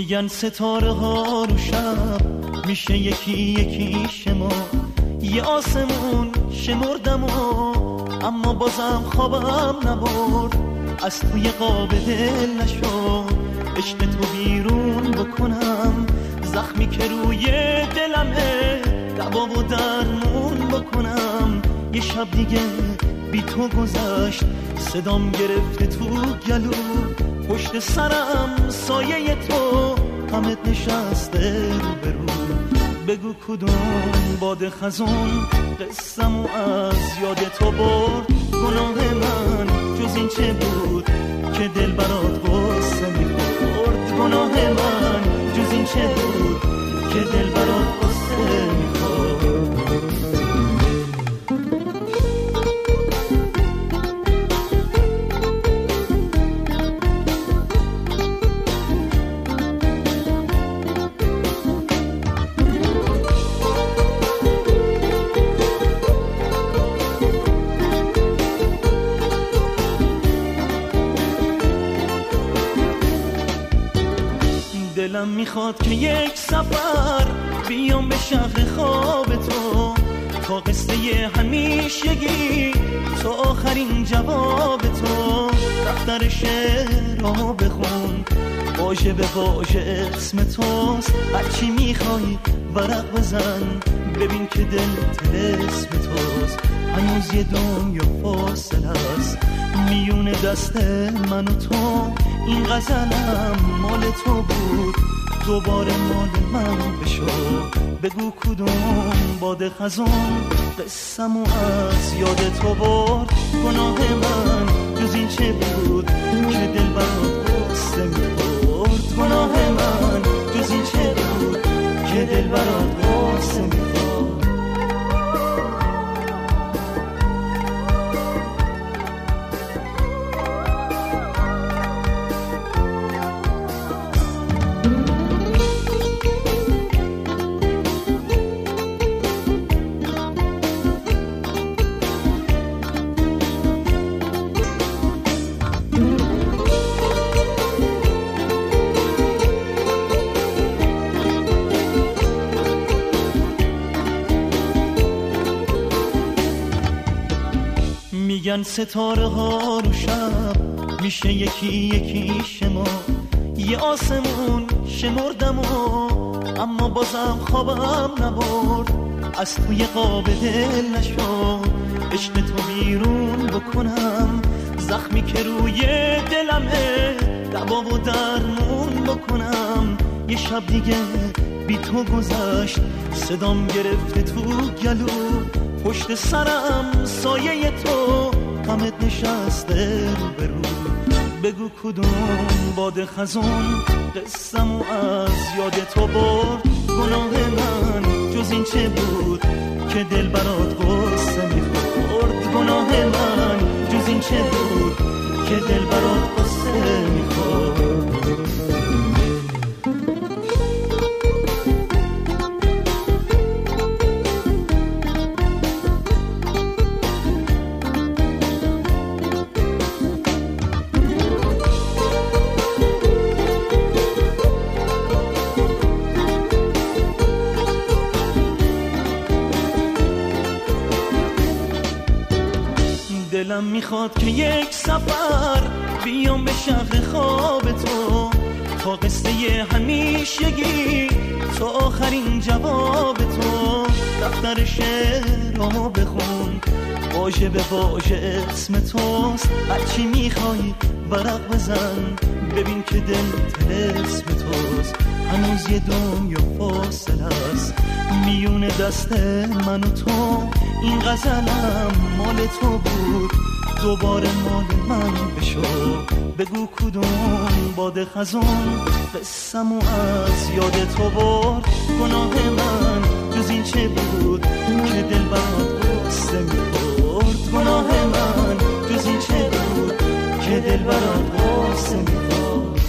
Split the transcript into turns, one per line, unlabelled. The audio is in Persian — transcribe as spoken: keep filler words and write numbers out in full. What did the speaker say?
میگن ستاره ها رو شب میشه یکی یکی شما، یه آسمون شمردم و اما بازم خوابم نبرد. از توی قاب دل نشد عشق تو بیرون بکنم، زخمی که روی دلمه دوا و درمون بکنم. یه شب دیگه بی تو گذشت، صدام گرفته تو گلو، پشت سرم سایه تو همت نشسته رو برو. بگو کدوم باد خزون قصه‌مو از یاد تو برد. گناه من جز این چه بود که دل برات غصه می‌خورد. گناه من جز این چه بود که دل برات غصه می‌خورد. دلم میخواد که یک سفر بیام به شهر خواب تو، تا قصه همیشگی تو آخرین جواب تو. دفتر شعرها بخون واژه به واژه اسم توست، هرچی میخوای ورق بزن ببین که دل طلسم توست. هنوز یه دنیا فاصله است میون دست من و تو، این غزلم مال تو بود دوباره مال من بشو. بگو کدوم باد خزون قصه‌مو از یاد تو برد. گناه من جز این چه بود که دل برات غصه می‌خورد. گناه من جز این چه بود که دل برات غصه می‌خورد. میگن ستاره ها رو شب میشه یکی یکی شما، یه آسمون شمردم و اما بازم خوابم نبرد. از توی قاب دل نشد عشق تو بیرون بکنم، زخمی که روی دلمه دوا و درمون بکنم. یه شب دیگه بی تو گذشت، صدام گرفته تو گلو، پشت سرم سایه تو همت نشسته رو برو. بگو کدوم باد خزون قصه‌مو از یاد تو برد. گناه من جز این چه بود که دل برات غصه می‌خورد. گناه من جز این چه بود که دل برات غصه می‌خورد. دلم میخواد که یک سفر بیام به شهر خواب تو، تا قصه همیشگی تو آخرین جواب تو. دفتر شعرها بخون واژه به واژه اسم توست، هرچی میخوای ورق بزن ببین که دل طلسم توست. هنوز یه دنیا فاصله است میون دست من و تو، این غزلم مال تو بود دوباره مال من بشو. بگو کدوم باد خزون قصه‌مو از یاد تو برد. گناه من جز این چه بود که دل برات غصه می‌خورد. گناه من جز این چه بود که دل برات غصه می‌خورد.